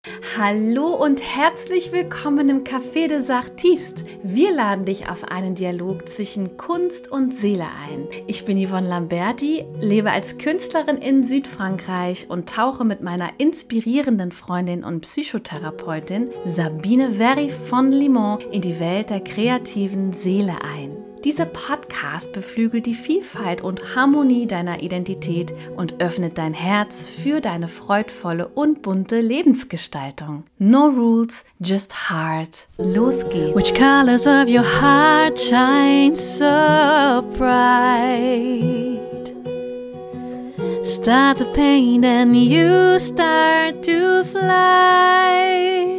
Hallo und herzlich willkommen im Café des Artistes. Wir laden dich auf einen Dialog zwischen Kunst und Seele ein. Ich bin Yvonne Lamberti, lebe als Künstlerin in Südfrankreich und tauche mit meiner inspirierenden Freundin und Psychotherapeutin Sabine Very von Limon in die Welt der kreativen Seele ein. Dieser Podcast beflügelt die Vielfalt und Harmonie deiner Identität und öffnet dein Herz für deine freudvolle und bunte Lebensgestaltung. No rules, just heart. Los geht's! Which colors of your heart shine so bright? Start to paint and you start to fly.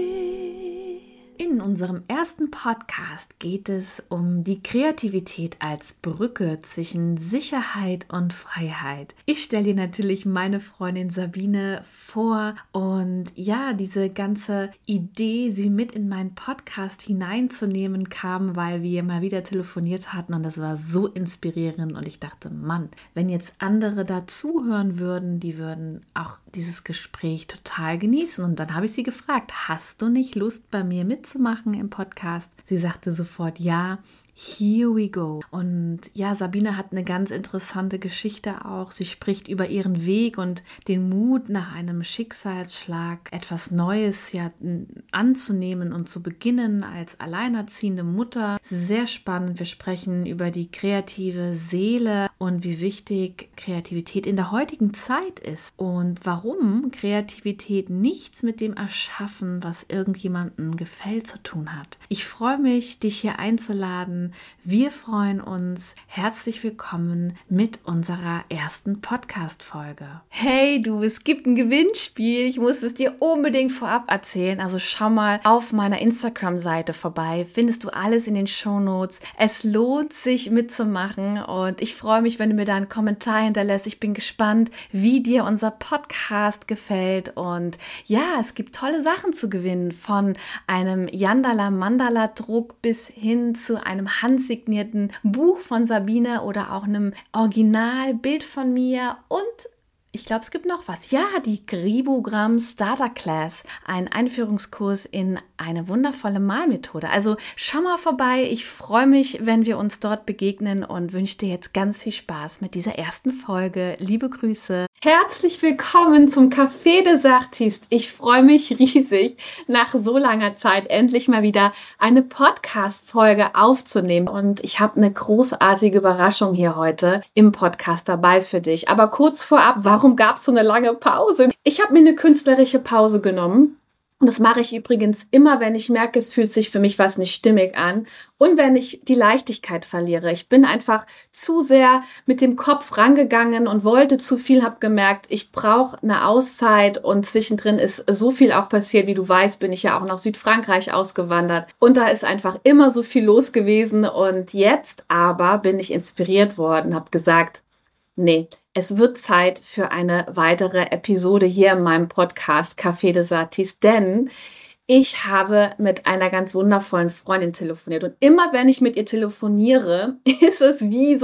In unserem ersten Podcast geht es um die Kreativität als Brücke zwischen Sicherheit und Freiheit. Ich stelle dir natürlich meine Freundin Sabine vor und ja, diese ganze Idee, sie mit in meinen Podcast hineinzunehmen, kam, weil wir mal wieder telefoniert hatten und das war so inspirierend und ich dachte, Mann, wenn jetzt andere da zuhören würden, die würden auch dieses Gespräch total genießen. Und dann habe ich sie gefragt, hast du nicht Lust, bei mir mitzumachen im Podcast? Sie sagte sofort ja. Here we go. Und ja, Sabine hat eine ganz interessante Geschichte auch. Sie spricht über ihren Weg und den Mut nach einem Schicksalsschlag, etwas Neues ja anzunehmen und zu beginnen als alleinerziehende Mutter. Sehr spannend. Wir sprechen über die kreative Seele und wie wichtig Kreativität in der heutigen Zeit ist und warum Kreativität nichts mit dem Erschaffen, was irgendjemandem gefällt, zu tun hat. Ich freue mich, dich hier einzuladen. Wir freuen uns. Herzlich willkommen mit unserer ersten Podcast-Folge. Hey du, es gibt ein Gewinnspiel. Ich muss es dir unbedingt vorab erzählen. Also schau mal auf meiner Instagram-Seite vorbei. Findest du alles in den Shownotes. Es lohnt sich mitzumachen und ich freue mich, wenn du mir da einen Kommentar hinterlässt. Ich bin gespannt, wie dir unser Podcast gefällt und ja, es gibt tolle Sachen zu gewinnen, von einem Yandala-Mandala-Druck bis hin zu einem handsignierten Buch von Sabine oder auch einem Originalbild von mir und ich glaube, es gibt noch was. Ja, die Gribogramm Starter Class, ein Einführungskurs in eine wundervolle Malmethode. Also schau mal vorbei. Ich freue mich, wenn wir uns dort begegnen und wünsche dir jetzt ganz viel Spaß mit dieser ersten Folge. Liebe Grüße. Herzlich willkommen zum Café des Artistes. Ich freue mich riesig, nach so langer Zeit endlich mal wieder eine Podcast-Folge aufzunehmen. Und ich habe eine großartige Überraschung hier heute im Podcast dabei für dich. Aber kurz vorab, warum gab es so eine lange Pause? Ich habe mir eine künstlerische Pause genommen. Und das mache ich übrigens immer, wenn ich merke, es fühlt sich für mich was nicht stimmig an und wenn ich die Leichtigkeit verliere. Ich bin einfach zu sehr mit dem Kopf rangegangen und wollte zu viel, habe gemerkt, ich brauche eine Auszeit und zwischendrin ist so viel auch passiert. Wie du weißt, bin ich ja auch nach Südfrankreich ausgewandert und da ist einfach immer so viel los gewesen und jetzt aber bin ich inspiriert worden, habe gesagt, nee, es wird Zeit für eine weitere Episode hier in meinem Podcast Café des Artistes, denn ich habe mit einer ganz wundervollen Freundin telefoniert und immer wenn ich mit ihr telefoniere, ist es wie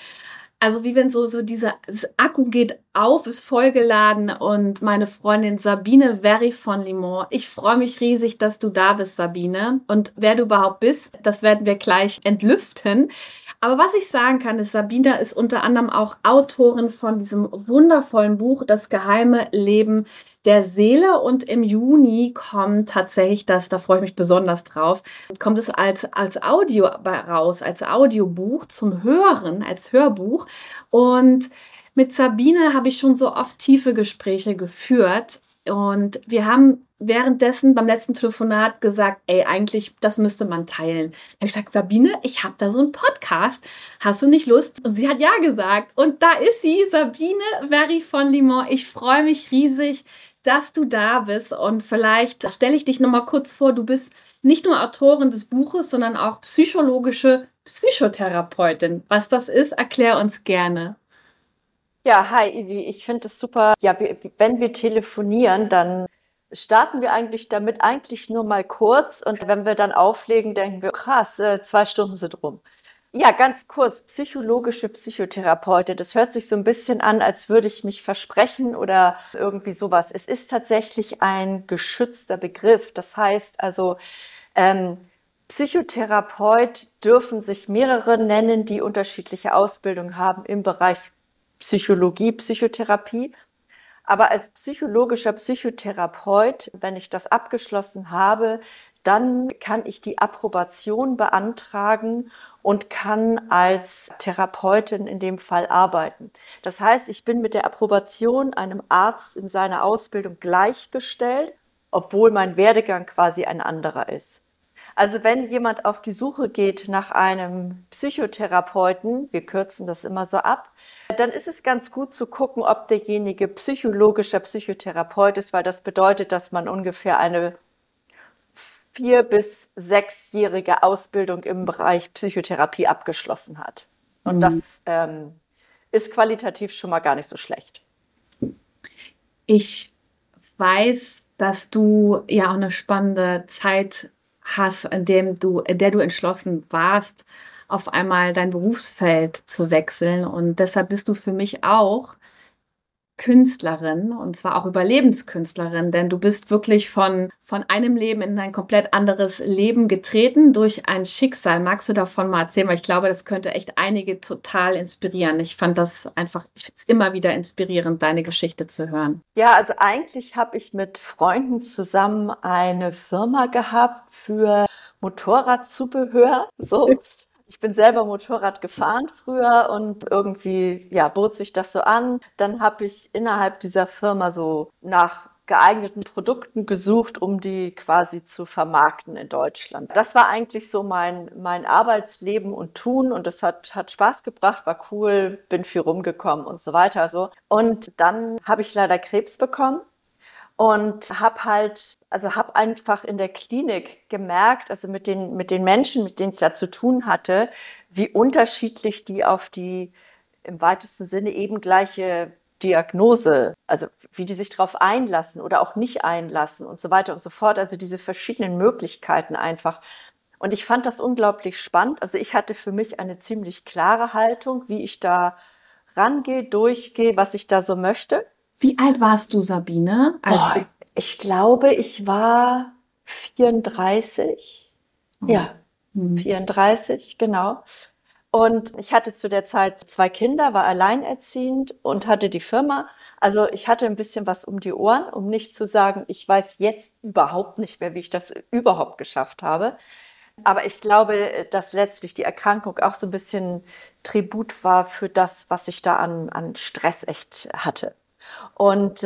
wie wenn so das Akku geht auf, ist vollgeladen und meine Freundin Sabine Very von Limon. Ich freue mich riesig, dass du da bist, Sabine. Und wer du überhaupt bist, das werden wir gleich entlüften. Aber was ich sagen kann, ist, Sabine ist unter anderem auch Autorin von diesem wundervollen Buch Das geheime Leben der Seele und im Juni kommt tatsächlich da freue ich mich besonders drauf, kommt es als Audio raus, als Audiobuch zum Hören, als Hörbuch und mit Sabine habe ich schon so oft tiefe Gespräche geführt und wir haben währenddessen beim letzten Telefonat gesagt, ey, eigentlich, das müsste man teilen. Da habe ich gesagt, Sabine, ich habe da so einen Podcast. Hast du nicht Lust? Und sie hat ja gesagt. Und da ist sie, Sabine Very von Limon. Ich freue mich riesig, dass du da bist. Und vielleicht stelle ich dich nochmal kurz vor. Du bist nicht nur Autorin des Buches, sondern auch psychologische Psychotherapeutin. Was das ist, erklär uns gerne. Ja, hi Ivi, ich finde es super. Ja, wenn wir telefonieren, dann starten wir eigentlich damit eigentlich nur mal kurz und wenn wir dann auflegen, denken wir, krass, 2 Stunden sind rum. Ja, ganz kurz, psychologische Psychotherapeutin. Das hört sich so ein bisschen an, als würde ich mich versprechen oder irgendwie sowas. Es ist tatsächlich ein geschützter Begriff. Das heißt also, ähm, Psychotherapeut dürfen sich mehrere nennen, die unterschiedliche Ausbildung haben im Bereich Psychologie, Psychotherapie. Aber als psychologischer Psychotherapeut, wenn ich das abgeschlossen habe, dann kann ich die Approbation beantragen und kann als Therapeutin in dem Fall arbeiten. Das heißt, ich bin mit der Approbation einem Arzt in seiner Ausbildung gleichgestellt, obwohl mein Werdegang quasi ein anderer ist. Also wenn jemand auf die Suche geht nach einem Psychotherapeuten, wir kürzen das immer so ab, dann ist es ganz gut zu gucken, ob derjenige psychologischer Psychotherapeut ist, weil das bedeutet, dass man ungefähr eine 4- bis 6-jährige Ausbildung im Bereich Psychotherapie abgeschlossen hat. Und Mhm. das ist qualitativ schon mal gar nicht so schlecht. Ich weiß, dass du ja auch eine spannende Zeit hast, in der du entschlossen warst, auf einmal dein Berufsfeld zu wechseln. Und deshalb bist du für mich auch Künstlerin, und zwar auch Überlebenskünstlerin, denn du bist wirklich von einem Leben in ein komplett anderes Leben getreten durch ein Schicksal. Magst du davon mal erzählen? Weil ich glaube, das könnte echt einige total inspirieren. Ich finde es immer wieder inspirierend, deine Geschichte zu hören. Ja, also eigentlich habe ich mit Freunden zusammen eine Firma gehabt für Motorradzubehör. So, ich bin selber Motorrad gefahren früher und irgendwie, ja, bot sich das so an. Dann habe ich innerhalb dieser Firma so nach geeigneten Produkten gesucht, um die quasi zu vermarkten in Deutschland. Das war eigentlich so mein Arbeitsleben und Tun und das hat Spaß gebracht, war cool, bin viel rumgekommen und so weiter so. Und dann habe ich leider Krebs bekommen und habe einfach in der Klinik gemerkt, also mit den Menschen, mit denen ich da zu tun hatte, wie unterschiedlich die auf die im weitesten Sinne eben gleiche Diagnose, also wie die sich darauf einlassen oder auch nicht einlassen und so weiter und so fort. Also diese verschiedenen Möglichkeiten einfach. Und ich fand das unglaublich spannend. Also ich hatte für mich eine ziemlich klare Haltung, wie ich da rangehe, durchgehe, was ich da so möchte. Wie alt warst du, Sabine, als du... Boah, ich glaube, ich war 34. Oh. Ja, Hm. 34, genau. Und ich hatte zu der Zeit 2 Kinder, war alleinerziehend und hatte die Firma. Also ich hatte ein bisschen was um die Ohren, um nicht zu sagen, ich weiß jetzt überhaupt nicht mehr, wie ich das überhaupt geschafft habe. Aber ich glaube, dass letztlich die Erkrankung auch so ein bisschen Tribut war für das, was ich da an Stress echt hatte. Und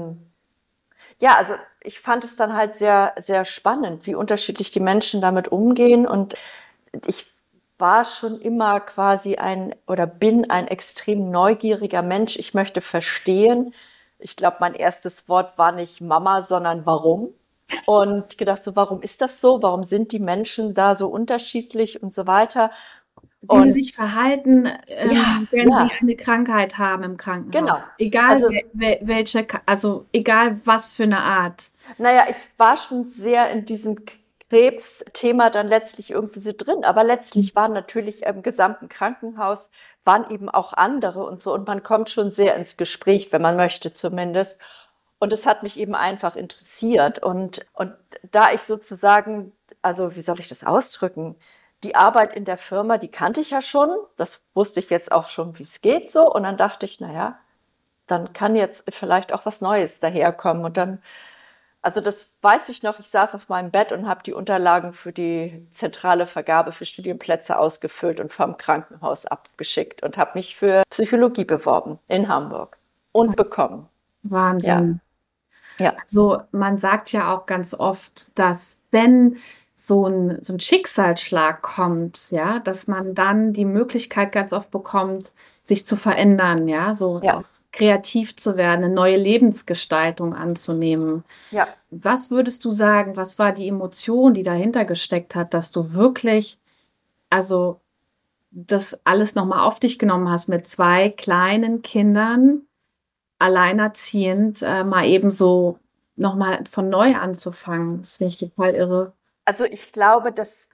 ja, also ich fand es dann halt sehr, sehr spannend, wie unterschiedlich die Menschen damit umgehen. Und ich war schon immer quasi oder bin ein extrem neugieriger Mensch. Ich möchte verstehen. Ich glaube, mein erstes Wort war nicht Mama, sondern warum. Und gedacht so, warum ist das so? Warum sind die Menschen da so unterschiedlich und so weiter? Wie sie Und sich verhalten, ja, wenn sie ja, eine Krankheit haben im Krankenhaus. genau. Egal Also welche, also egal was für eine Art. naja, ich war schon sehr in diesem Krebsthema dann letztlich irgendwie so drin, aber letztlich waren natürlich im gesamten Krankenhaus waren eben auch andere und so und man kommt schon sehr ins Gespräch, wenn man möchte zumindest. Und es hat mich eben einfach interessiert und da ich sozusagen, also wie soll ich das ausdrücken? Die Arbeit in der Firma, die kannte ich ja schon, das wusste ich jetzt auch schon, wie es geht so und dann dachte ich, naja, dann kann jetzt vielleicht auch was Neues daherkommen und dann also das weiß ich noch, ich saß auf meinem Bett und habe die Unterlagen für die zentrale Vergabe für Studienplätze ausgefüllt und vom Krankenhaus abgeschickt und habe mich für Psychologie beworben in Hamburg und bekommen. Ja, Wahnsinn. ja, Also man sagt ja auch ganz oft, dass wenn so ein Schicksalsschlag kommt, ja, dass man dann die Möglichkeit ganz oft bekommt, sich zu verändern, ja, so ja, auch kreativ zu werden, eine neue Lebensgestaltung anzunehmen. ja. Was würdest du sagen, was war die Emotion, die dahinter gesteckt hat, dass du wirklich, also das alles nochmal auf dich genommen hast mit 2 kleinen Kindern, alleinerziehend, mal eben so nochmal von neu anzufangen? Das finde ich total irre. Also ich glaube,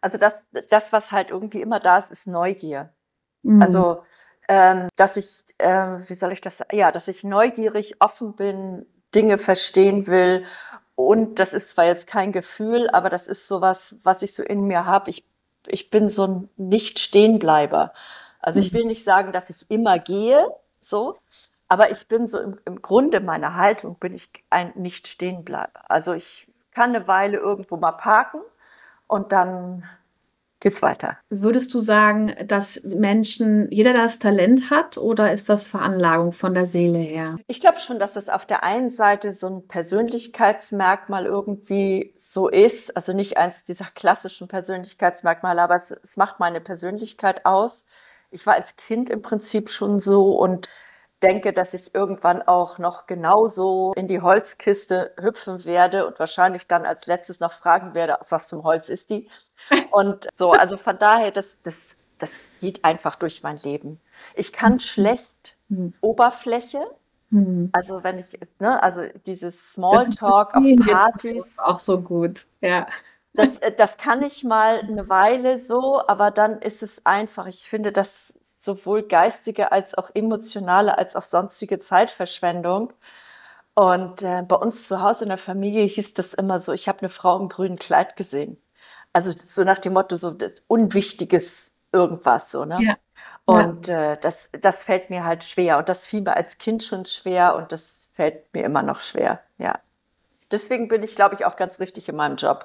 das, was halt irgendwie immer da ist, ist Neugier. Mhm. Also, dass ich, wie soll ich das sa ja, dass ich neugierig, offen bin, Dinge verstehen will und das ist zwar jetzt kein Gefühl, aber das ist so was, was ich so in mir habe. Ich bin so 'n Nicht-Stehenbleiber. Also, ich Mhm. will nicht sagen, dass ich immer gehe, so, aber ich bin so im Grunde meiner Haltung bin ich ein Nicht-Stehenbleiber. Also, ich kann 'ne Weile irgendwo mal parken und dann geht's weiter. Würdest du sagen, dass jeder das Talent hat oder ist das Veranlagung von der Seele her? Ich glaube schon, dass das auf der einen Seite so ein Persönlichkeitsmerkmal irgendwie so ist, also nicht eins dieser klassischen Persönlichkeitsmerkmale, aber es macht meine Persönlichkeit aus. Ich war als Kind im Prinzip schon so und denke, dass ich irgendwann auch noch genauso in die Holzkiste hüpfen werde und wahrscheinlich dann als Letztes noch fragen werde: „Aus was für 'n Holz ist die?“ Und so, also von daher, das geht einfach durch mein Leben. Ich kann Mhm. schlecht Oberfläche, Mhm. also wenn ich, ne, also dieses Das Smalltalk auf verstehen wir zwei uns Partys, auch so gut. Ja. das kann ich mal eine Weile so, aber dann ist es einfach, ich finde das sowohl geistige als auch emotionale als auch sonstige Zeitverschwendung. Und, bei uns zu Hause in der Familie hieß das immer so: „Ich habe eine Frau im grünen Kleid gesehen.“ Also, so nach dem Motto, so das unwichtiges irgendwas so, ne? Ja, ja. Und, das fällt mir halt schwer und das fiel mir als Kind schon schwer und das fällt mir immer noch schwer, ja. Deswegen bin ich, glaube ich, auch ganz richtig in meinem Job.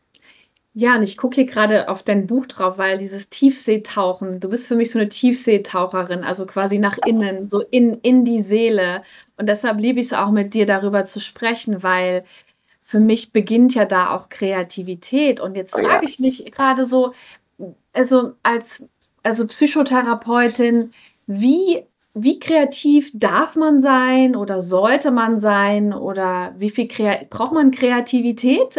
Ja, und ich gucke hier gerade auf dein Buch drauf, weil dieses Tiefseetauchen, du bist für mich so eine Tiefseetaucherin, also quasi nach innen, so in die Seele. Und deshalb liebe ich es auch, mit dir darüber zu sprechen, weil für mich beginnt ja da auch Kreativität. Und jetzt Oh ja. frage ich mich gerade so, also also Psychotherapeutin, wie, wie kreativ darf man sein oder sollte man sein oder wie viel braucht man Kreativität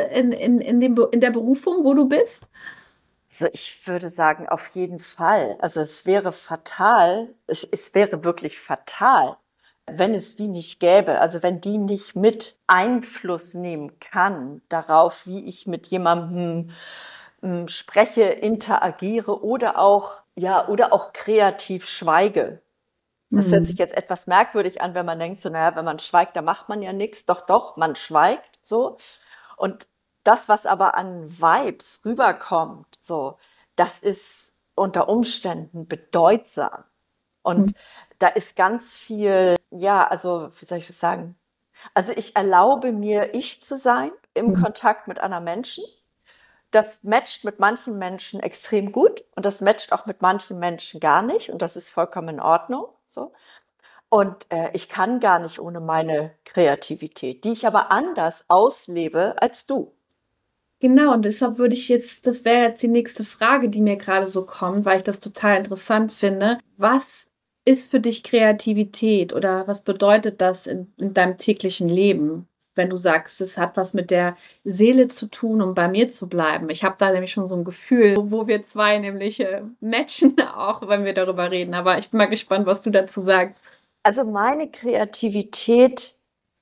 in der Berufung, wo du bist? Also, ich würde sagen, auf jeden Fall. Also, es wäre fatal, es wäre wirklich fatal, wenn es die nicht gäbe. Also, wenn die nicht mit Einfluss nehmen kann darauf, wie ich mit jemandem, spreche, interagiere oder auch, ja, oder auch kreativ schweige. Das hört sich Mhm. jetzt etwas merkwürdig an, wenn man denkt so: „Na ja, wenn man schweigt, dann macht man ja nichts. Doch, doch, man schweigt so. Und das, was aber an Vibes rüberkommt, so, das ist unter Umständen bedeutsam. Und da ist ganz viel, ja, also, wie soll ich das sagen? Also, ich erlaube mir, ich zu sein im Mhm. Kontakt mit anderen Menschen. Das matcht mit manchen Menschen extrem gut und das matcht auch mit manchen Menschen gar nicht und das ist vollkommen in Ordnung, so. Und, ich kann gar nicht ohne meine Kreativität, die ich aber anders auslebe als du. Genau, und deshalb würde ich jetzt, das wäre jetzt die nächste Frage, die mir gerade so kommt, weil ich das total interessant finde. Was ist für dich Kreativität oder was bedeutet das in deinem täglichen Leben, wenn du sagst, es hat was mit der Seele zu tun, um bei mir zu bleiben? Ich habe da nämlich schon so ein Gefühl, wo wir zwei nämlich matchen, auch wenn wir darüber reden. Aber ich bin mal gespannt, was du dazu sagst. Also, meine Kreativität,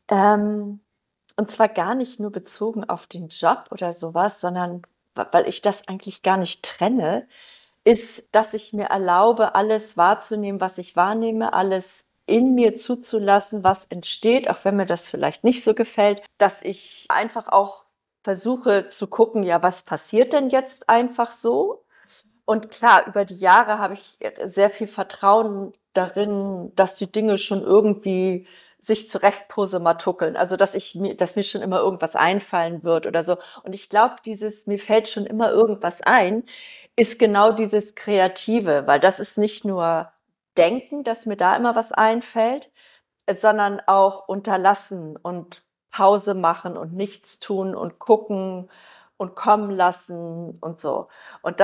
ähm und zwar gar nicht nur bezogen auf den Job oder sowas, sondern weil ich das eigentlich gar nicht trenne, ist, dass ich mir erlaube, alles wahrzunehmen, was ich wahrnehme, alles in mir zuzulassen, was entsteht, auch wenn mir das vielleicht nicht so gefällt, dass ich einfach auch versuche zu gucken, ja, was passiert denn jetzt einfach so? Und klar, über die Jahre habe ich sehr viel Vertrauen darin, dass die Dinge schon irgendwie sich zurechtpuzzlematukeln. Also, dass mir schon immer irgendwas einfallen wird oder so. Und ich glaube, dieses „mir fällt schon immer irgendwas ein“, ist genau dieses Kreative, weil das ist nicht nur Denken, dass mir da immer was einfällt, sondern auch unterlassen und Pause machen und nichts tun und gucken und kommen lassen und so. Und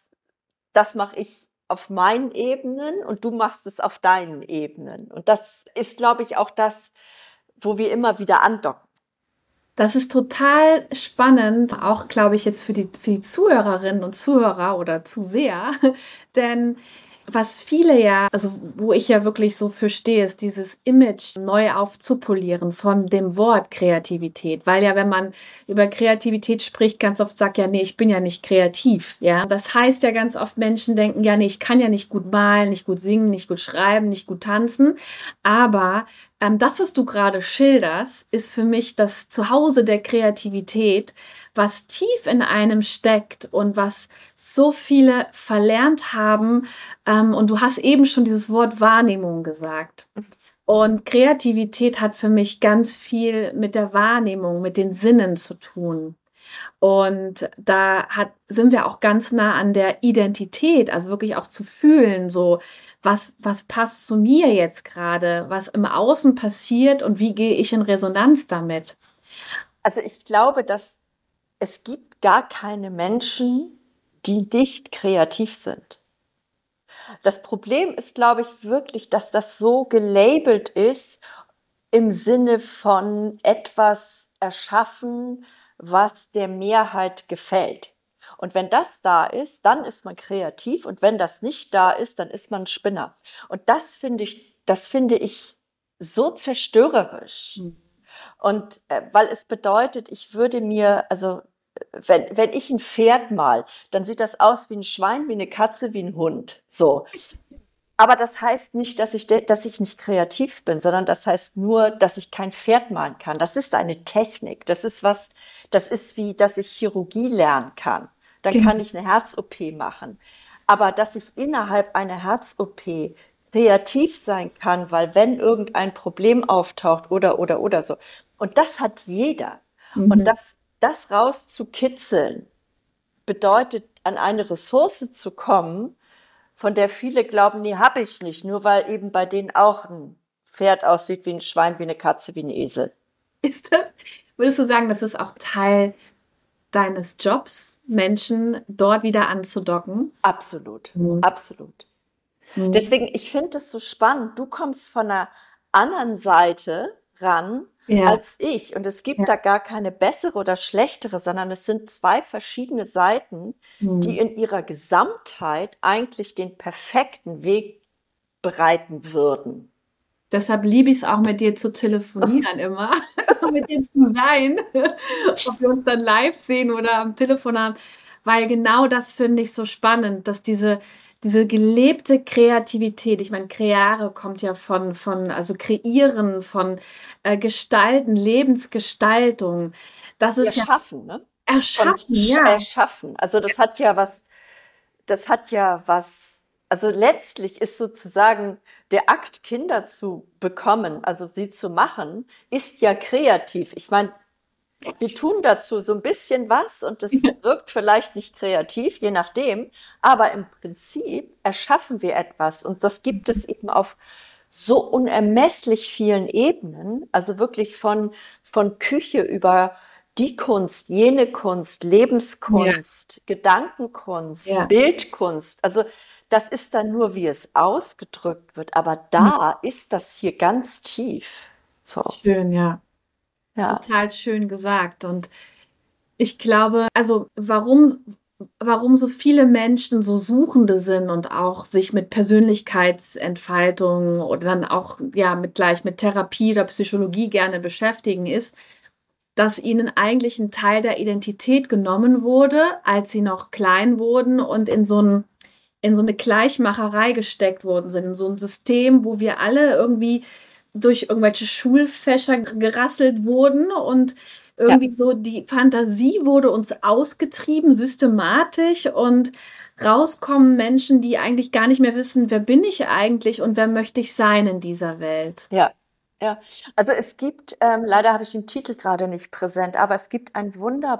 das mache ich auf meinen Ebenen und du machst es auf deinen Ebenen. Und das ist, glaube ich, auch das, wo wir immer wieder andocken. Das ist total spannend, auch glaube ich jetzt für die Zuhörerinnen und Zuhörer oder Zuseher, denn was viele ja, also wo ich ja wirklich so für stehe, ist dieses Image neu aufzupolieren von dem Wort Kreativität. Weil ja, wenn man über Kreativität spricht, ganz oft sagt ja, nee, ich bin ja nicht kreativ. Ja, das heißt ja ganz oft, Menschen denken, ja, nee, ich kann ja nicht gut malen, nicht gut singen, nicht gut schreiben, nicht gut tanzen. Aber das, was du gerade schilderst, ist für mich das Zuhause der Kreativität, was tief in einem steckt und was so viele verlernt haben. Und du hast eben schon dieses Wort Wahrnehmung gesagt. Und Kreativität hat für mich ganz viel mit der Wahrnehmung, mit den Sinnen zu tun. Und sind wir auch ganz nah an der Identität, also wirklich auch zu fühlen, so was passt zu mir jetzt gerade, was im Außen passiert und wie gehe ich in Resonanz damit. Also ich glaube, dass es gibt gar keine Menschen, die nicht kreativ sind. Das Problem ist, glaube ich, wirklich, dass das so gelabelt ist im Sinne von etwas erschaffen, was der Mehrheit gefällt. Und wenn das da ist, dann ist man kreativ. Und wenn das nicht da ist, dann ist man ein Spinner. Und das finde ich so zerstörerisch. Und weil es bedeutet, ich würde mir, also wenn ich ein Pferd mal, dann sieht das aus wie ein Schwein, wie eine Katze, wie ein Hund. So. Aber das heißt nicht, dass ich nicht kreativ bin, sondern das heißt nur, dass ich kein Pferd malen kann. Das ist eine Technik. Das ist wie, dass ich Chirurgie lernen kann. Dann kann ich eine Herz-OP machen. Aber dass ich innerhalb einer Herz-OP kreativ sein kann, weil wenn irgendein Problem auftaucht oder so. Und das hat jeder. Und das rauszukitzeln bedeutet, an eine Ressource zu kommen, von der viele glauben, nee, habe ich nicht, nur weil eben bei denen auch ein Pferd aussieht wie ein Schwein, wie eine Katze, wie ein Esel. Würdest du sagen, das ist auch Teil deines Jobs, Menschen dort wieder anzudocken? Absolut, absolut. Deswegen, ich finde es so spannend. Du kommst von einer anderen Seite ran als ich. Und es gibt da gar keine bessere oder schlechtere, sondern es sind zwei verschiedene Seiten, die in ihrer Gesamtheit eigentlich den perfekten Weg bereiten würden. Deshalb liebe ich es auch, mit dir zu telefonieren immer, mit dir zu sein, ob wir uns dann live sehen oder am Telefon haben, weil genau das finde ich so spannend, dass diese gelebte Kreativität, ich meine, creare kommt ja also kreieren, von gestalten, Lebensgestaltung, das ist ja Erschaffen, ne? erschaffen, ja. Erschaffen. Also das hat ja was, also letztlich ist sozusagen der Akt, Kinder zu bekommen, also sie zu machen, ist ja kreativ. Ich meine, wir tun dazu so ein bisschen was und das wirkt vielleicht nicht kreativ, je nachdem, aber im Prinzip erschaffen wir etwas und das gibt es eben auf so unermesslich vielen Ebenen, also wirklich von Küche über die Kunst, jene Kunst, Lebenskunst, Gedankenkunst, Bildkunst. Also das ist dann nur, wie es ausgedrückt wird, aber da ist das hier ganz tief. So. Schön, ja. Ja. Total schön gesagt. Und ich glaube, also warum so viele Menschen so Suchende sind und auch sich mit Persönlichkeitsentfaltung oder dann auch mit Therapie oder Psychologie gerne beschäftigen, ist, dass ihnen eigentlich ein Teil der Identität genommen wurde, als sie noch klein wurden und in so eine Gleichmacherei gesteckt worden sind, in so ein System, wo wir alle irgendwie durch irgendwelche Schulfächer gerasselt wurden und irgendwie so die Fantasie wurde uns ausgetrieben, systematisch, und rauskommen Menschen, die eigentlich gar nicht mehr wissen, wer bin ich eigentlich und wer möchte ich sein in dieser Welt. Ja. Also es gibt, leider habe ich den Titel gerade nicht präsent, aber es gibt ein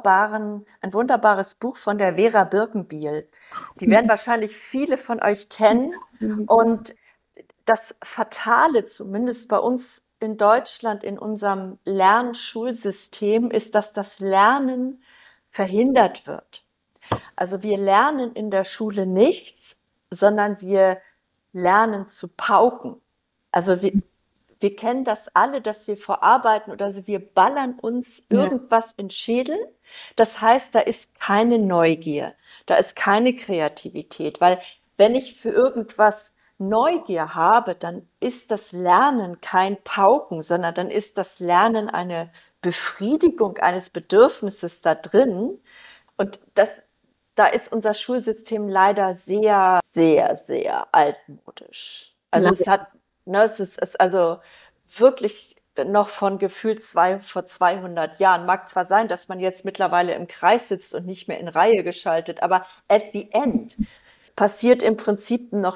wunderbares Buch von der Vera Birkenbiel. Die werden wahrscheinlich viele von euch kennen. Und das Fatale, zumindest bei uns in Deutschland, in unserem Lernschulsystem, ist, dass das Lernen verhindert wird. Also wir lernen in der Schule nichts, sondern wir lernen zu pauken. Also wir kennen das alle, dass wir verarbeiten oder also wir ballern uns irgendwas in den Schädel. Das heißt, da ist keine Neugier, da ist keine Kreativität, weil wenn ich für irgendwas Neugier habe, dann ist das Lernen kein Pauken, sondern dann ist das Lernen eine Befriedigung eines Bedürfnisses da drin. Und da ist unser Schulsystem leider sehr, sehr, sehr altmodisch. Also es ist also wirklich noch von gefühlt vor 200 Jahren. Mag zwar sein, dass man jetzt mittlerweile im Kreis sitzt und nicht mehr in Reihe geschaltet, aber at the end passiert im Prinzip noch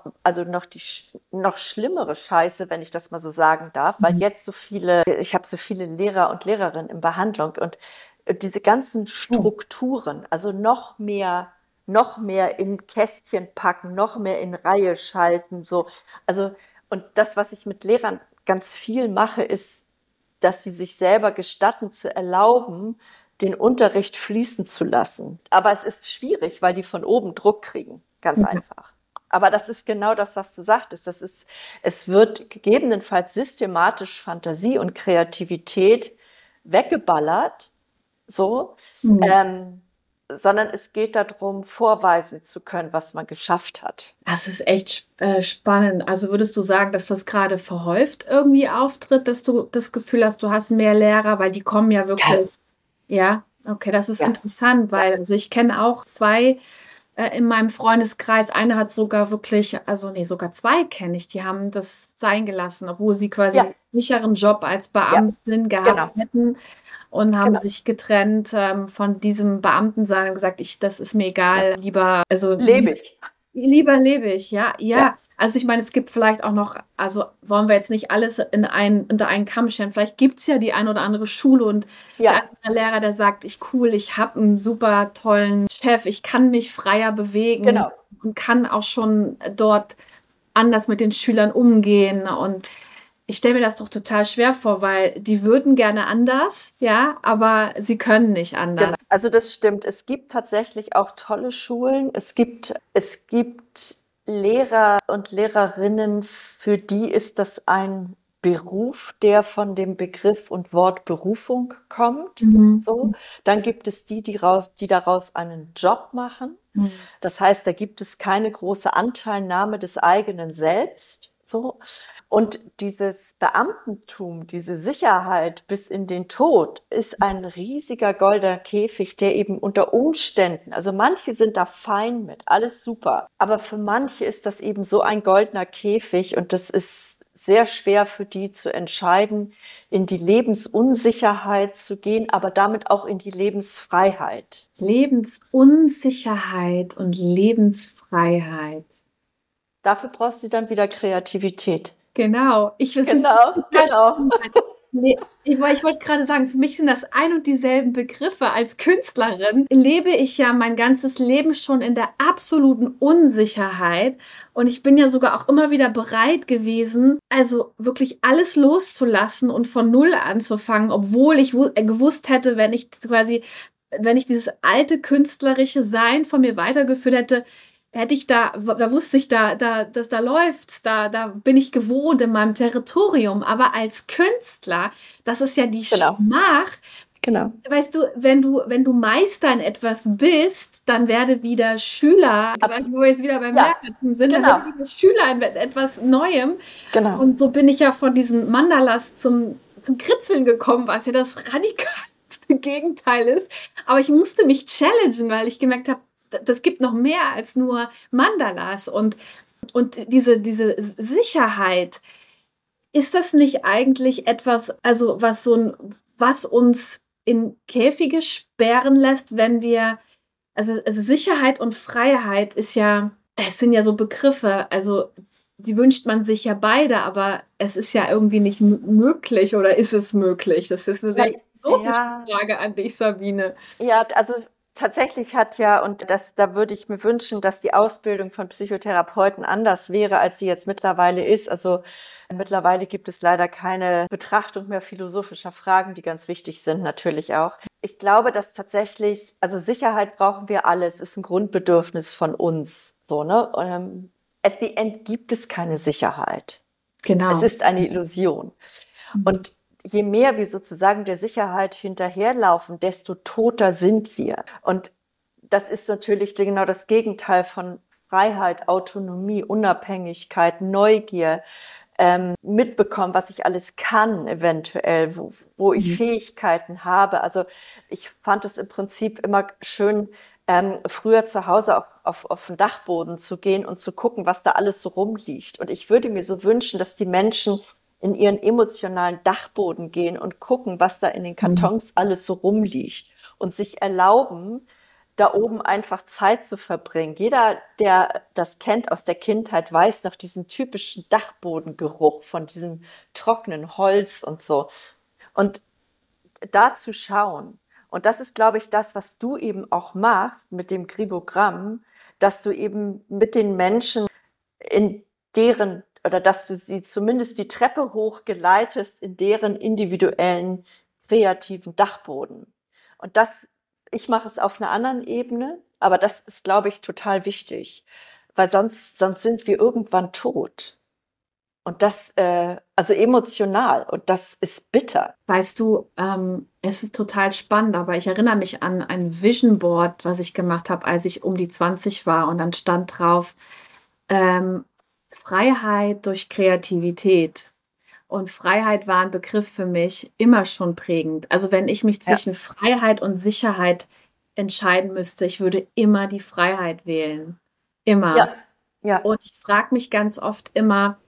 noch schlimmere Scheiße, wenn ich das mal so sagen darf, weil jetzt ich habe so viele Lehrer und Lehrerinnen in Behandlung und diese ganzen Strukturen, also noch mehr in Kästchen packen, noch mehr in Reihe schalten, so. Also, und das, was ich mit Lehrern ganz viel mache, ist, dass sie sich selber gestatten zu erlauben, den Unterricht fließen zu lassen. Aber es ist schwierig, weil die von oben Druck kriegen. Ganz einfach. Aber das ist genau das, was du sagtest. Es wird gegebenenfalls systematisch Fantasie und Kreativität weggeballert, so, sondern es geht darum, vorweisen zu können, was man geschafft hat. Das ist echt spannend. Also würdest du sagen, dass das gerade verhäuft irgendwie auftritt, dass du das Gefühl hast, du hast mehr Lehrer, weil die kommen ja wirklich. Ja, okay, das ist interessant, weil also ich kenne auch 2 in meinem Freundeskreis. Eine hat sogar wirklich, sogar 2 kenne ich, die haben das sein gelassen, obwohl sie quasi einen sicheren Job als Beamtin gehabt hätten und haben sich getrennt von diesem Beamtensein und gesagt, das ist mir egal, lieber, lebe ich. Lieber lebe ich, ja. Also ich meine, es gibt vielleicht auch noch, also wollen wir jetzt nicht alles unter einen Kamm scheren. Vielleicht gibt es ja die ein oder andere Schule und der andere Lehrer, der sagt, ich habe einen super tollen Chef, ich kann mich freier bewegen und kann auch schon dort anders mit den Schülern umgehen. Und ich stelle mir das doch total schwer vor, weil die würden gerne anders, aber sie können nicht anders. Genau. Also das stimmt. Es gibt tatsächlich auch tolle Schulen. Es gibt Lehrer und Lehrerinnen, für die ist das ein Beruf, der von dem Begriff und Wort Berufung kommt. So. Dann gibt es die daraus einen Job machen. Das heißt, da gibt es keine große Anteilnahme des eigenen Selbst. So. Und dieses Beamtentum, diese Sicherheit bis in den Tod ist ein riesiger goldener Käfig, der eben unter Umständen, also manche sind da fein mit, alles super, aber für manche ist das eben so ein goldener Käfig und das ist sehr schwer für die zu entscheiden, in die Lebensunsicherheit zu gehen, aber damit auch in die Lebensfreiheit. Lebensunsicherheit und Lebensfreiheit. Dafür brauchst du dann wieder Kreativität. Genau. Genau. Ich wollte gerade sagen, für mich sind das ein und dieselben Begriffe. Als Künstlerin lebe ich ja mein ganzes Leben schon in der absoluten Unsicherheit. Und ich bin ja sogar auch immer wieder bereit gewesen, also wirklich alles loszulassen und von Null anzufangen, obwohl ich gewusst hätte, wenn ich dieses alte künstlerische Sein von mir weitergeführt hätte, wusste ich, dass da läuft's, da bin ich gewohnt in meinem Territorium. Aber als Künstler, das ist ja die Schmach. Genau. Weißt du, wenn du Meister in etwas bist, dann werde wieder Schüler, wo wir jetzt wieder beim Lehrertum sind, dann werde wieder Schüler in etwas Neuem. Genau. Und so bin ich ja von diesen Mandalas zum Kritzeln gekommen, was ja das radikalste Gegenteil ist. Aber ich musste mich challengen, weil ich gemerkt habe, das gibt noch mehr als nur Mandalas und diese Sicherheit. Ist das nicht eigentlich etwas, also was uns in Käfige sperren lässt, wenn wir, also Sicherheit und Freiheit es sind ja so Begriffe, also die wünscht man sich ja beide, aber es ist ja irgendwie nicht möglich, oder ist es möglich? Das ist eine sehr philosophische Frage an dich, Sabine. Ja, also tatsächlich da würde ich mir wünschen, dass die Ausbildung von Psychotherapeuten anders wäre, als sie jetzt mittlerweile ist. Also mittlerweile gibt es leider keine Betrachtung mehr philosophischer Fragen, die ganz wichtig sind, natürlich auch. Ich glaube, dass tatsächlich, also Sicherheit brauchen wir alle. Es ist ein Grundbedürfnis von uns, so, ne? At the end gibt es keine Sicherheit. Genau. Es ist eine Illusion. Und je mehr wir sozusagen der Sicherheit hinterherlaufen, desto toter sind wir. Und das ist natürlich genau das Gegenteil von Freiheit, Autonomie, Unabhängigkeit, Neugier, mitbekommen, was ich alles kann, eventuell, wo ich Mhm. Fähigkeiten habe. Also ich fand es im Prinzip immer schön, früher zu Hause auf den Dachboden zu gehen und zu gucken, was da alles so rumliegt. Und ich würde mir so wünschen, dass die Menschen in ihren emotionalen Dachboden gehen und gucken, was da in den Mhm. Kartons alles so rumliegt und sich erlauben, da oben einfach Zeit zu verbringen. Jeder, der das kennt aus der Kindheit, weiß nach diesem typischen Dachbodengeruch von diesem trockenen Holz und so. Und da zu schauen. Und das ist, glaube ich, das, was du eben auch machst mit dem Gribogramm, dass du eben mit den Menschen in deren, oder dass du sie zumindest die Treppe hochgeleitest in deren individuellen kreativen Dachboden. Und das, ich mache es auf einer anderen Ebene, aber das ist, glaube ich, total wichtig, weil sonst sind wir irgendwann tot. Und das, also emotional, und das ist bitter. Weißt du, es ist total spannend, aber ich erinnere mich an ein Vision Board, was ich gemacht habe, als ich um die 20 war und dann stand drauf, ähm, Freiheit durch Kreativität. Und Freiheit war ein Begriff für mich immer schon prägend. Also wenn ich mich Ja, zwischen Freiheit und Sicherheit entscheiden müsste, ich würde immer die Freiheit wählen. Immer. ja, ja, Und ich frage mich ganz oft immer,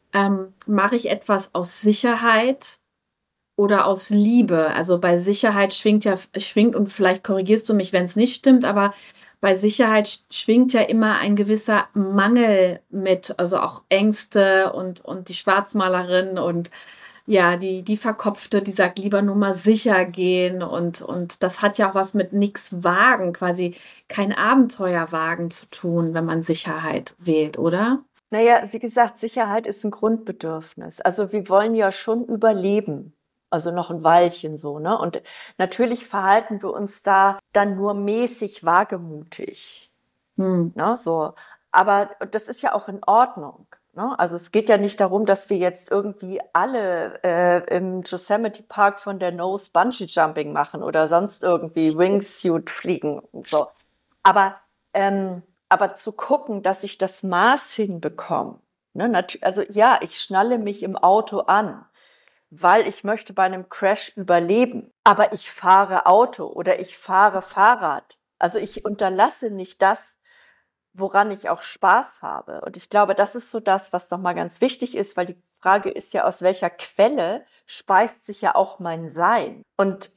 mache ich etwas aus Sicherheit oder aus Liebe? Also bei Sicherheit schwingt, und vielleicht korrigierst du mich, wenn es nicht stimmt, aber bei Sicherheit schwingt ja immer ein gewisser Mangel mit, also auch Ängste und die Schwarzmalerin und ja, die Verkopfte, die sagt, lieber nur mal sicher gehen und das hat ja auch was mit nix wagen, quasi kein Abenteuer wagen zu tun, wenn man Sicherheit wählt, oder? naja, wie gesagt, Sicherheit ist ein Grundbedürfnis. Also wir wollen ja schon überleben. Also noch ein Weilchen so, ne? Und natürlich verhalten wir uns da dann nur mäßig wagemutig, Hm. ne? So. Aber das ist ja auch in Ordnung. Ne? Also es geht ja nicht darum, dass wir jetzt irgendwie alle im Yosemite Park von der Nose Bungee Jumping machen oder sonst irgendwie Wingsuit fliegen und so. Aber, aber zu gucken, dass ich das Maß hinbekomme. Ne? Also ja, ich schnalle mich im Auto an, weil ich möchte bei einem Crash überleben. Aber ich fahre Auto oder ich fahre Fahrrad. Also ich unterlasse nicht das, woran ich auch Spaß habe. Und ich glaube, das ist so das, was nochmal ganz wichtig ist, weil die Frage ist ja, aus welcher Quelle speist sich ja auch mein Sein. Und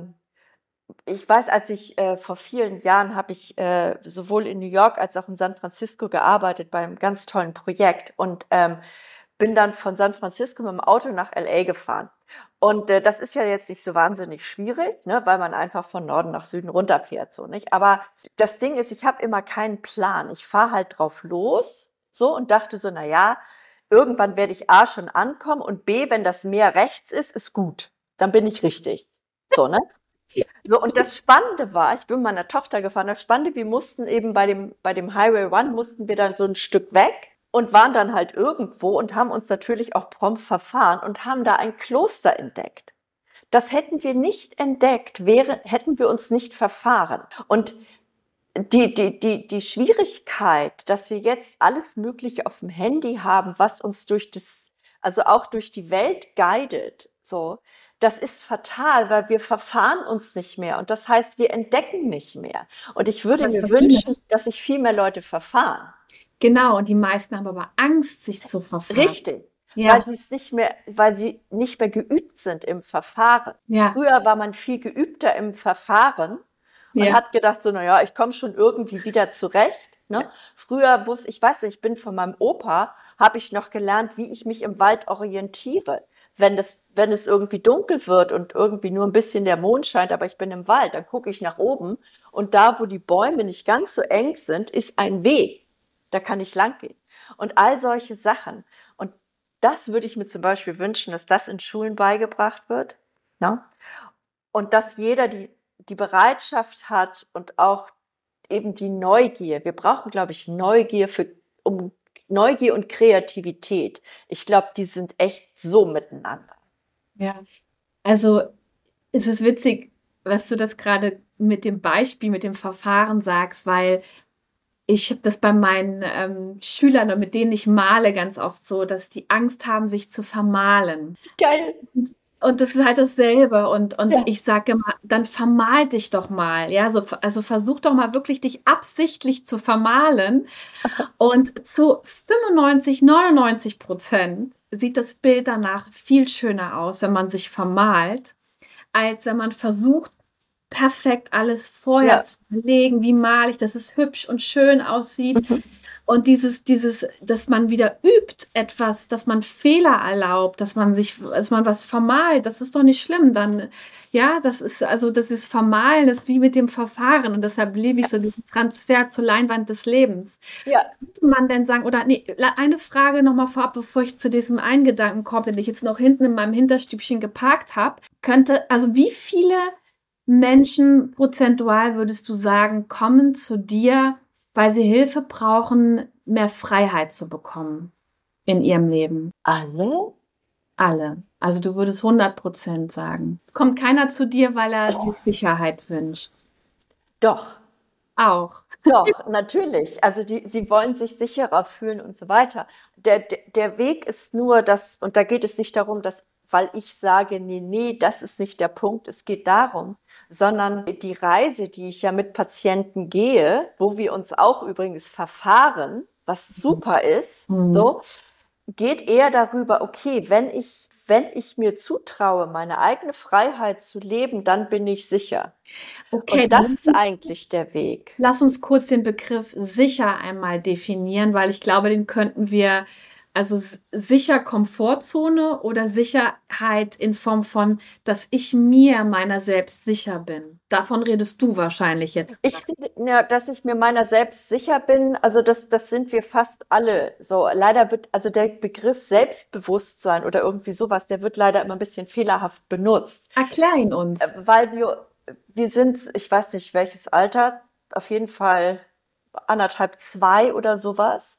ich weiß, als ich vor vielen Jahren habe ich sowohl in New York als auch in San Francisco gearbeitet bei einem ganz tollen Projekt und bin dann von San Francisco mit dem Auto nach LA gefahren. Und das ist ja jetzt nicht so wahnsinnig schwierig, ne, weil man einfach von Norden nach Süden runterfährt, so nicht. Aber das Ding ist, ich habe immer keinen Plan. Ich fahre halt drauf los, so und dachte so, na ja, irgendwann werde ich A schon ankommen und B, wenn das Meer rechts ist gut. Dann bin ich richtig. So, ne? So, und das Spannende war, ich bin mit meiner Tochter gefahren, das Spannende, wir mussten eben bei dem Highway One mussten wir dann so ein Stück weg und waren dann halt irgendwo und haben uns natürlich auch prompt verfahren und haben da ein Kloster entdeckt. Das hätten wir nicht entdeckt, hätten wir uns nicht verfahren. Und die Schwierigkeit, dass wir jetzt alles Mögliche auf dem Handy haben, was uns also auch durch die Welt guidet, so, das ist fatal, weil wir verfahren uns nicht mehr. Und das heißt, wir entdecken nicht mehr. Und ich würde Das mir verdiene. wünschen, dass sich viel mehr Leute verfahren. Genau, und die meisten haben aber Angst, sich zu verfahren. Richtig. Ja, Weil sie nicht mehr geübt sind im Verfahren. ja, Früher war man viel geübter im Verfahren und ja. hat gedacht so, na ja, ich komme schon irgendwie wieder zurecht. Ne? Früher ich weiß nicht, ich bin von meinem Opa, habe ich noch gelernt, wie ich mich im Wald orientiere. Wenn es irgendwie dunkel wird und irgendwie nur ein bisschen der Mond scheint, aber ich bin im Wald, dann gucke ich nach oben und da, wo die Bäume nicht ganz so eng sind, ist ein Weg. Da kann ich lang gehen. Und all solche Sachen. Und das würde ich mir zum Beispiel wünschen, dass das in Schulen beigebracht wird. Ne? Und dass jeder die Bereitschaft hat und auch eben die Neugier. Wir brauchen, glaube ich, Neugier und Kreativität. Ich glaube, die sind echt so miteinander. Ja. Also es ist witzig, was du das gerade mit dem Beispiel, mit dem Verfahren sagst, weil ich habe das bei meinen Schülern und mit denen ich male ganz oft so, dass die Angst haben, sich zu vermalen. Geil. Und das ist halt dasselbe. Und Ja. ich sage immer, dann vermal dich doch mal. Ja, so, also versuch doch mal wirklich, dich absichtlich zu vermalen. Und zu 95, 99% sieht das Bild danach viel schöner aus, wenn man sich vermalt, als wenn man versucht, perfekt alles vorher Ja. zu überlegen, wie male ich, dass es hübsch und schön aussieht. Und dass man wieder übt etwas, dass man Fehler erlaubt, dass man was vermalt, das ist doch nicht schlimm. Dann, ja, das ist Vermalen ist wie mit dem Verfahren und deshalb liebe ich so diesen Transfer zur Leinwand des Lebens. Ja. Könnte man denn sagen, oder nee, eine Frage nochmal vorab, bevor ich zu diesem einen Gedanken komme, den ich jetzt noch hinten in meinem Hinterstübchen geparkt habe, also wie viele Menschen prozentual würdest du sagen, kommen zu dir, weil sie Hilfe brauchen, mehr Freiheit zu bekommen in ihrem Leben? Alle? Alle. Also du würdest 100% sagen. Es kommt keiner zu dir, weil er sich Sicherheit wünscht. Doch. Auch. Doch, natürlich. Also sie wollen sich sicherer fühlen und so weiter. Der Weg ist nur das, und da geht es nicht darum, dass, weil ich sage, nee, das ist nicht der Punkt, es geht darum, sondern die Reise, die ich ja mit Patienten gehe, wo wir uns auch übrigens verfahren, was super ist, so, geht eher darüber, okay, wenn ich mir zutraue, meine eigene Freiheit zu leben, dann bin ich sicher. Okay, Und das ist eigentlich der Weg. Lass uns kurz den Begriff sicher einmal definieren, weil ich glaube, den könnten wir, also sicher Komfortzone oder Sicherheit in Form von, dass ich mir meiner selbst sicher bin. Davon redest du wahrscheinlich jetzt. Dass ich mir meiner selbst sicher bin, also das sind wir fast alle so. Leider wird, also der Begriff Selbstbewusstsein oder irgendwie sowas, der wird leider immer ein bisschen fehlerhaft benutzt. Erklär ihn uns. Weil wir sind, ich weiß nicht welches Alter, auf jeden Fall 1,5, 2 oder sowas.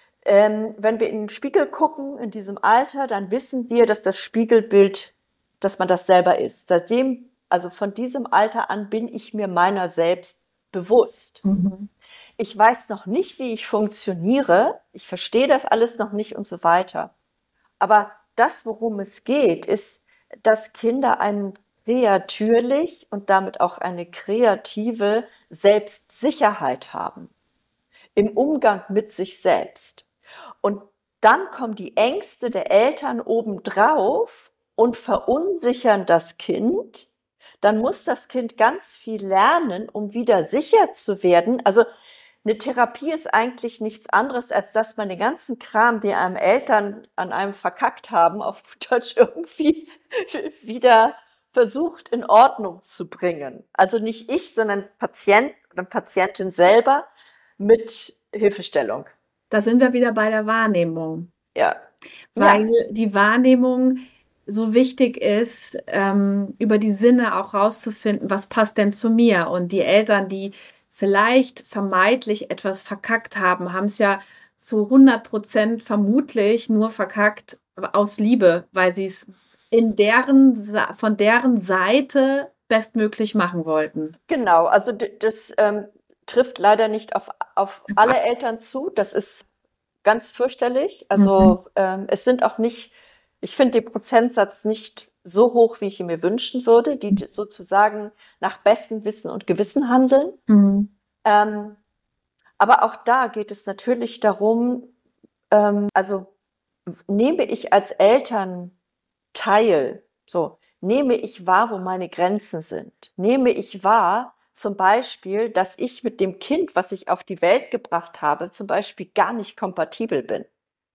Wenn wir in den Spiegel gucken in diesem Alter, dann wissen wir, dass das Spiegelbild, dass man das selber ist. Also von diesem Alter an bin ich mir meiner selbst bewusst. Ich weiß noch nicht, wie ich funktioniere. Ich verstehe das alles noch nicht und so weiter. Aber das, worum es geht, ist, dass Kinder einen natürlich und damit auch eine kreative Selbstsicherheit haben im Umgang mit sich selbst. Und dann kommen die Ängste der Eltern obendrauf und verunsichern das Kind. Dann muss das Kind ganz viel lernen, um wieder sicher zu werden. Also eine Therapie ist eigentlich nichts anderes, als dass man den ganzen Kram, den einem Eltern an einem verkackt haben, auf Deutsch irgendwie wieder versucht in Ordnung zu bringen. Also nicht ich, sondern Patient oder Patientin selber mit Hilfestellung. Da sind wir wieder bei der Wahrnehmung. Ja. Weil die Wahrnehmung so wichtig ist, über die Sinne auch rauszufinden, was passt denn zu mir. Und die Eltern, die vielleicht vermeintlich etwas verkackt haben, haben es ja zu 100% vermutlich nur verkackt aus Liebe, weil sie es von deren Seite bestmöglich machen wollten. Genau, also das trifft leider nicht auf alle Eltern zu. Das ist ganz fürchterlich. Also es sind auch nicht, ich finde den Prozentsatz nicht so hoch, wie ich ihn mir wünschen würde, die sozusagen nach bestem Wissen und Gewissen handeln. Aber auch da geht es natürlich darum, also nehme ich als Eltern teil, so nehme ich wahr, wo meine Grenzen sind, nehme ich wahr, zum Beispiel, dass ich mit dem Kind, was ich auf die Welt gebracht habe, zum Beispiel gar nicht kompatibel bin.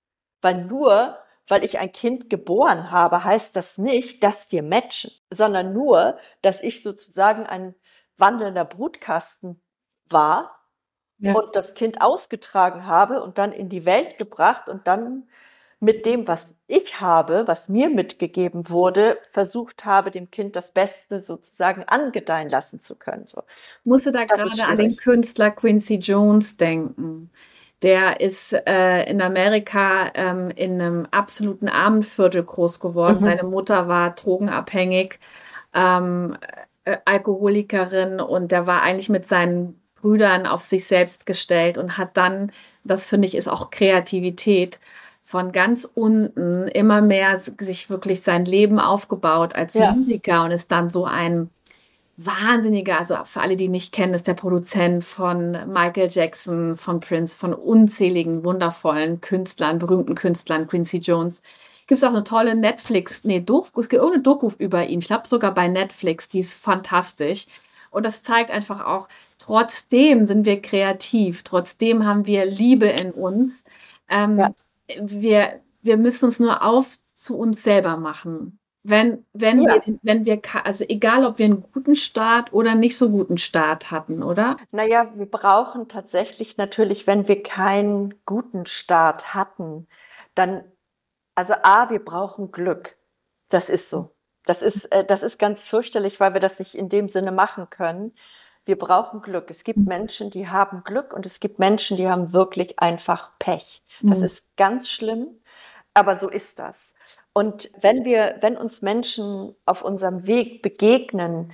Weil ich ein Kind geboren habe, heißt das nicht, dass wir matchen, sondern nur, dass ich sozusagen ein wandelnder Brutkasten war und das Kind ausgetragen habe und dann in die Welt gebracht und dann mit dem, was ich habe, was mir mitgegeben wurde, versucht habe, dem Kind das Beste sozusagen angedeihen lassen zu können. So. Musste da gerade an den Künstler Quincy Jones denken. Der ist in Amerika in einem absoluten Armenviertel groß geworden. Seine Mutter war drogenabhängig. Alkoholikerin und der war eigentlich mit seinen Brüdern auf sich selbst gestellt und hat dann, das finde ich, ist auch Kreativität, von ganz unten immer mehr sich wirklich sein Leben aufgebaut als Ja, Musiker und ist dann so ein wahnsinniger, also für alle, die ihn nicht kennen, ist der Produzent von Michael Jackson, von Prince, von unzähligen wundervollen Künstlern, berühmten Künstlern, Quincy Jones. Gibt es auch eine tolle Doku, es gibt irgendeine Doku über ihn, ich glaube sogar bei Netflix, die ist fantastisch. Und das zeigt einfach auch, trotzdem sind wir kreativ, trotzdem haben wir Liebe in uns. ja, Ähm, wir müssen uns nur auf zu uns selber machen. ja. Also egal, ob wir einen guten Start oder nicht so guten Start hatten, oder? Naja, wir brauchen tatsächlich natürlich, wenn wir keinen guten Start hatten, dann, also A, wir brauchen Glück. Das ist so. Das ist ganz fürchterlich, weil wir das nicht in dem Sinne machen können. Wir brauchen Glück. Es gibt Menschen, die haben Glück und es gibt Menschen, die haben wirklich einfach Pech. Das Mhm. ist ganz schlimm, aber so ist das. Und wenn uns Menschen auf unserem Weg begegnen,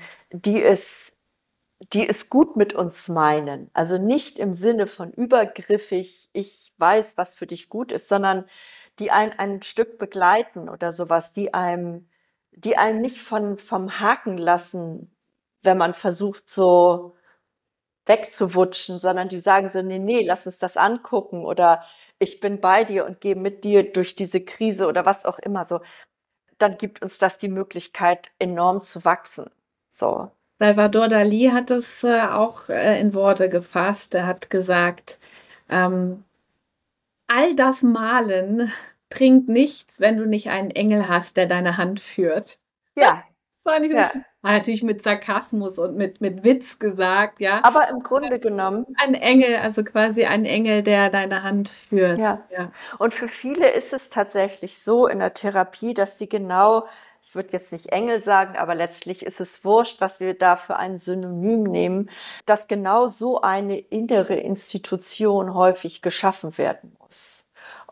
die es gut mit uns meinen, also nicht im Sinne von übergriffig, ich weiß, was für dich gut ist, sondern die einen ein Stück begleiten oder sowas, die einem nicht vom Haken lassen, wenn man versucht, so wegzuwutschen, sondern die sagen so, nee, nee, lass uns das angucken oder ich bin bei dir und gehe mit dir durch diese Krise oder was auch immer so, dann gibt uns das die Möglichkeit, enorm zu wachsen. So. Salvador Dalí hat es auch in Worte gefasst. Er hat gesagt, ähm, all das Malen bringt nichts, wenn du nicht einen Engel hast, der deine Hand führt. Ja, Das war nicht ja. so, natürlich mit Sarkasmus und mit Witz gesagt, ja. Aber im Grunde genommen, Ein Engel, also quasi ein Engel, der deine Hand führt. ja. Ja. Und für viele ist es tatsächlich so in der Therapie, dass sie genau, ich würde jetzt nicht Engel sagen, aber letztlich ist es wurscht, was wir da für ein Synonym nehmen, dass genau so eine innere Institution häufig geschaffen werden muss.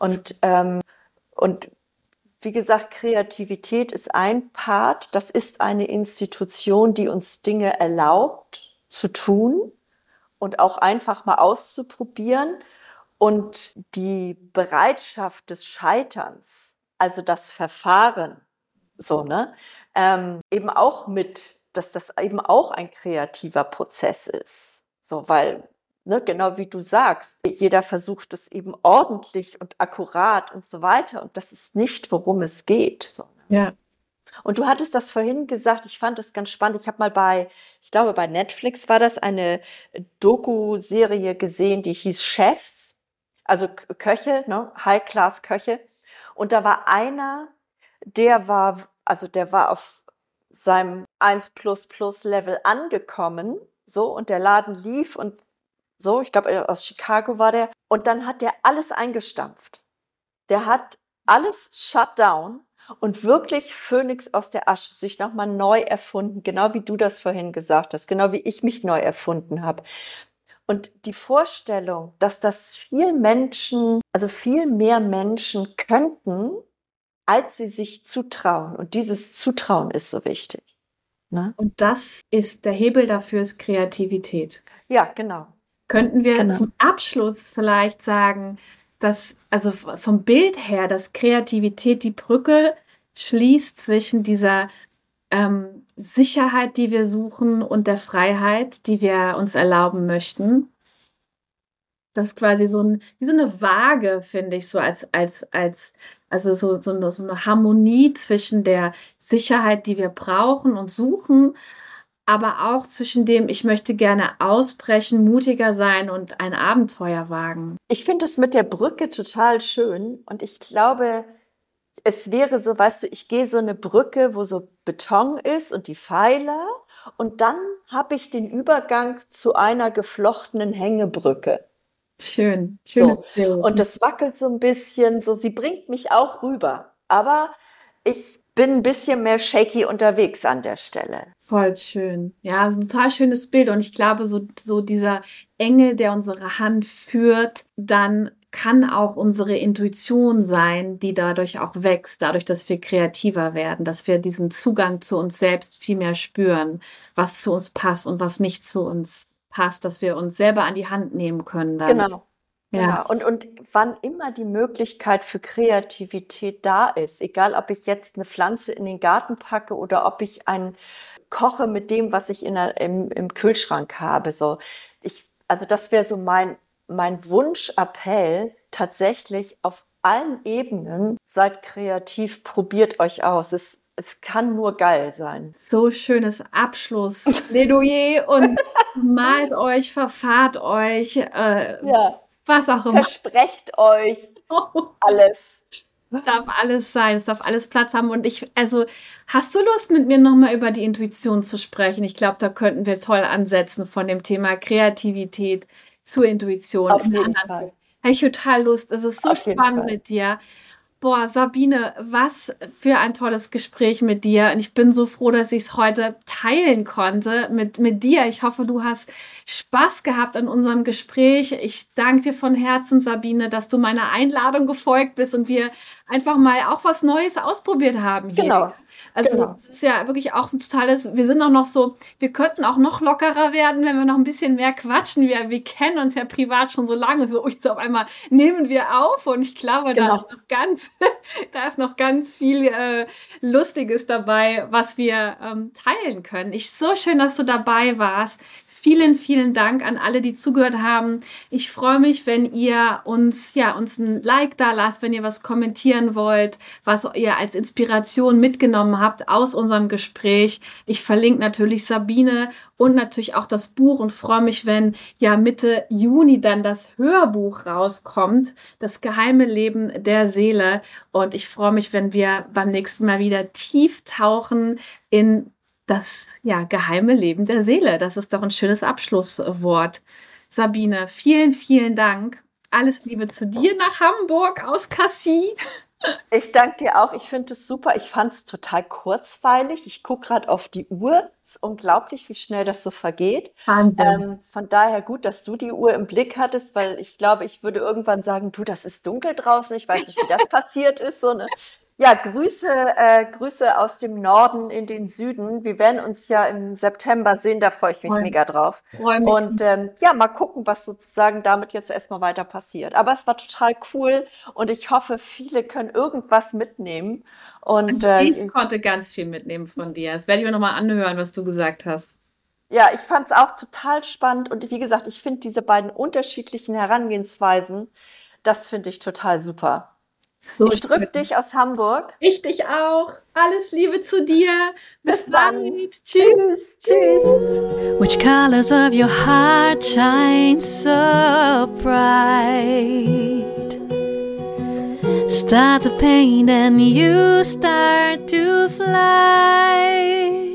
Und wie gesagt, Kreativität ist ein Part, das ist eine Institution, die uns Dinge erlaubt zu tun und auch einfach mal auszuprobieren. Und die Bereitschaft des Scheiterns, also das Verfahren, so, ne, eben auch mit, dass das eben auch ein kreativer Prozess ist. So, weil, ne, genau wie du sagst, jeder versucht es eben ordentlich und akkurat und so weiter. Und das ist nicht, worum es geht. So, ne? Ja. Und du hattest das vorhin gesagt, ich fand das ganz spannend. Ich habe mal ich glaube, bei Netflix war das eine Doku-Serie gesehen, die hieß Chefs, also Köche, ne, High-Class-Köche. Und da war einer, der war auf seinem 1++-Level angekommen, so, und der Laden lief und so, ich glaube, aus Chicago war der. Und dann hat der alles eingestampft. Der hat alles shut down und wirklich Phönix aus der Asche sich nochmal neu erfunden, genau wie du das vorhin gesagt hast, genau wie ich mich neu erfunden habe. Und die Vorstellung, dass das viel mehr Menschen könnten, als sie sich zutrauen. Und dieses Zutrauen ist so wichtig. Ne? Und das ist der Hebel dafür, ist Kreativität. Ja, genau. Könnten wir Genau. zum Abschluss vielleicht sagen, dass, also vom Bild her, dass Kreativität die Brücke schließt zwischen dieser Sicherheit, die wir suchen, und der Freiheit, die wir uns erlauben möchten? Das ist quasi wie so eine Waage, finde ich, so also so eine Harmonie zwischen der Sicherheit, die wir brauchen und suchen, aber auch zwischen dem, ich möchte gerne ausbrechen, mutiger sein und ein Abenteuer wagen. Ich finde es mit der Brücke total schön und ich glaube, es wäre so, weißt du, ich gehe so eine Brücke, wo so Beton ist und die Pfeiler und dann habe ich den Übergang zu einer geflochtenen Hängebrücke. Schönes So. Bild. Und das wackelt so ein bisschen, so, sie bringt mich auch rüber. Aber ich bin ein bisschen mehr shaky unterwegs an der Stelle. Voll schön. Ja, ist ein total schönes Bild. Und ich glaube, so dieser Engel, der unsere Hand führt, dann kann auch unsere Intuition sein, die dadurch auch wächst, dadurch, dass wir kreativer werden, dass wir diesen Zugang zu uns selbst viel mehr spüren, was zu uns passt und was nicht zu uns passt, dass wir uns selber an die Hand nehmen können dann. Genau. Ja, Genau. Und wann immer die Möglichkeit für Kreativität da ist, egal ob ich jetzt eine Pflanze in den Garten packe oder ob ich koche mit dem, was ich im Kühlschrank habe. So. Also das wäre so mein Wunschappell, tatsächlich auf allen Ebenen, seid kreativ, probiert euch aus. Es kann nur geil sein. so schönes Abschlussplädoyer und malt euch, verfahrt euch, Ja, was auch immer. versprecht euch alles. Es darf alles sein, es darf alles Platz haben. Und hast du Lust, mit mir nochmal über die Intuition zu sprechen? Ich glaube, da könnten wir toll ansetzen von dem Thema Kreativität zur Intuition. Auf jeden Fall. Habe ich total Lust. Es ist so Auf jeden spannend Fall. mit dir. Boah, Sabine, was für ein tolles Gespräch mit dir. Und ich bin so froh, dass ich es heute teilen konnte mit dir. Ich hoffe, du hast Spaß gehabt an unserem Gespräch. Ich danke dir von Herzen, Sabine, dass du meiner Einladung gefolgt bist und wir einfach mal auch was Neues ausprobiert haben hier. Genau. Also Genau. es ist ja wirklich auch so ein totales, wir sind auch noch so, wir könnten auch noch lockerer werden, wenn wir noch ein bisschen mehr quatschen. Wir kennen uns ja privat schon so lange, so jetzt auf einmal nehmen wir auf und ich glaube, Genau. da ist noch ganz viel Lustiges dabei, was wir teilen können. So schön, dass du dabei warst. Vielen, vielen Dank an alle, die zugehört haben. Ich freue mich, wenn ihr uns ein Like da lasst, wenn ihr was kommentieren wollt, was ihr als Inspiration mitgenommen habt aus unserem Gespräch. Ich verlinke natürlich Sabine und natürlich auch das Buch und freue mich, wenn Mitte Juni dann das Hörbuch rauskommt, Das geheime Leben der Seele. Und ich freue mich, wenn wir beim nächsten Mal wieder tief tauchen in das geheime Leben der Seele. Das ist doch ein schönes Abschlusswort. Sabine, vielen, vielen Dank. Alles Liebe zu dir nach Hamburg aus Cassis. Ich danke dir auch. Ich finde es super. Ich fand es total kurzweilig. Ich gucke gerade auf die Uhr. Es ist unglaublich, wie schnell das so vergeht. Wahnsinn. Von daher gut, dass du die Uhr im Blick hattest, weil ich glaube, ich würde irgendwann sagen, du, das ist dunkel draußen. Ich weiß nicht, wie das passiert ist. So eine. Ja, Grüße aus dem Norden in den Süden. Wir werden uns ja im September sehen, da freue ich mich mega drauf. Freue mich. Und mal gucken, was sozusagen damit jetzt erstmal weiter passiert. Aber es war total cool und ich hoffe, viele können irgendwas mitnehmen. Und ich konnte ganz viel mitnehmen von dir. Das werde ich mir nochmal anhören, was du gesagt hast. ja, ich fand es auch total spannend und wie gesagt, ich finde diese beiden unterschiedlichen Herangehensweisen, das finde ich total super. So Ich drücke schön. dich aus Hamburg. Ich dich auch. Alles Liebe zu dir. Bis dann. bald. Tschüss. Tschüss. Which colors of your heart shine so bright? Start to paint and you start to fly.